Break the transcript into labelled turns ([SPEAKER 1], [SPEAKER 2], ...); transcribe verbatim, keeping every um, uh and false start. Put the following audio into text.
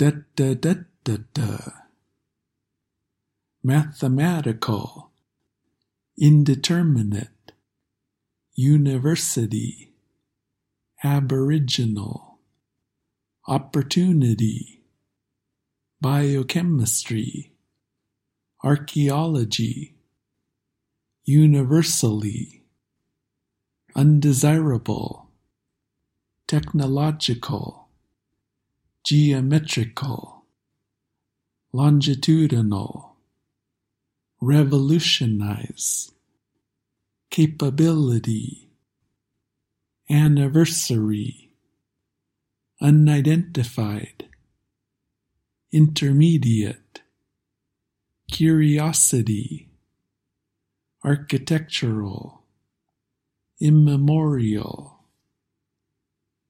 [SPEAKER 1] da da da da da. Mathematical, indeterminate, university, aboriginal, opportunity, biochemistry, archaeology, universally, undesirable, technological, geometrical, longitudinal, revolutionize, capability, anniversary, unidentified, intermediate, curiosity, architectural, immemorial,